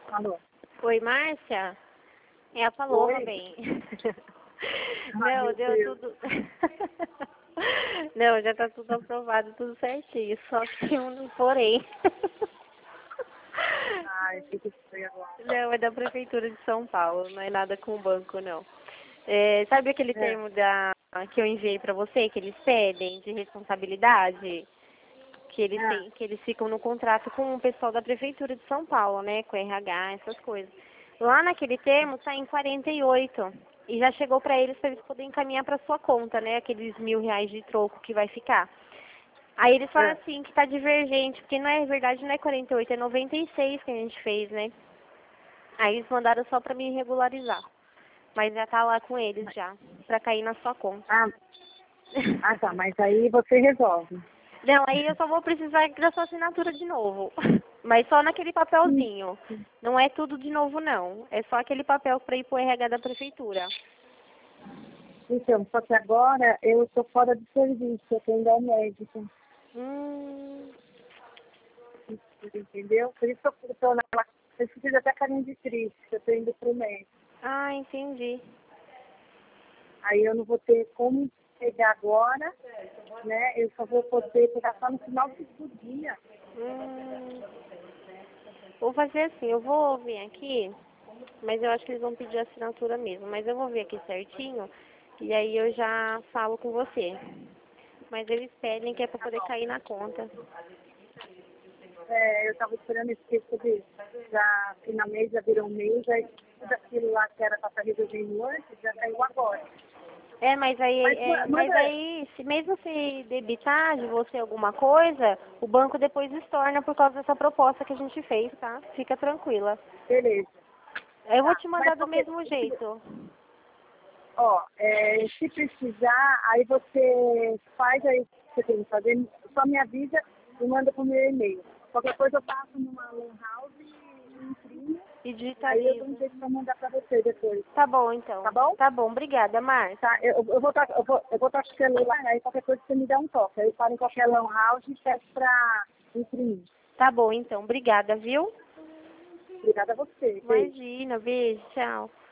Alô? Oi, Márcia? É a Paloma, Oi. bem. Ai, Não, meu deu Deus. tudo. Não, já tá tudo aprovado, tudo certinho. Só que tem um porém. Ai, o que foi agora? Não, é da Prefeitura de São Paulo, não é nada com o banco, não. É, sabe aquele É. termo que eu enviei pra você, que eles pedem de responsabilidade? Ah, Que eles ficam no contrato com o pessoal da Prefeitura de São Paulo, né? Com RH, essas coisas. Lá naquele termo tá em 48. E já chegou pra eles poderem encaminhar pra sua conta, né? Aqueles R$ 1.000 de troco que vai ficar. Aí eles falam ah. assim que tá divergente, porque na verdade não é 48, é 96 que a gente fez, né? Aí eles mandaram só pra me regularizar. Mas já tá lá com eles já, pra cair na sua conta. Ah, tá, mas aí você resolve. Não, aí eu só vou precisar da sua assinatura de novo. Mas só naquele Sim. papelzinho. Não é tudo de novo, não. É só aquele papel pra ir pro RH da prefeitura. Então, só que agora eu estou fora de serviço, eu tenho ainda médico, Hum, entendeu? Por isso que eu estou naquela... Eu fiz até carinho de triste, que eu estou indo pro médico. ah, entendi. Aí eu não vou ter como pegar agora, né? Eu só vou poder pegar só no final do dia. Hum, vou fazer assim, eu vou vir aqui, mas eu acho que eles vão pedir assinatura mesmo. Mas eu vou ver aqui certinho e aí eu já falo com você. Mas eles pedem que é pra poder cair na conta. É, eu estava esperando esse texto de já finalmente já virou um mês, aí tudo aquilo lá que era para estar resolvendo antes, já caiu agora. É, mas aí, Mas manda, se mesmo se debitar de você alguma coisa, o banco depois estorna por causa dessa proposta que a gente fez, tá? Fica tranquila. beleza. Eu vou Tá, te mas mandar do porque, mesmo jeito. ó, se precisar, aí você faz aí o que você tem que fazer, só me avisa e manda pro meu e-mail. Qualquer coisa eu passo numa lan house e imprimo, E aí eu dou um digitaliza. jeito para mandar para você depois, Tá bom, tá então. bom? Tá bom, obrigada, Márcia. Tá, eu vou estar com o celular, aí qualquer coisa você me dá um toque. Aí eu paro em qualquer lan house e peço para imprimir. Tá bom, então. Obrigada, viu? Obrigada a você. Beijo. Imagina, beijo, tchau.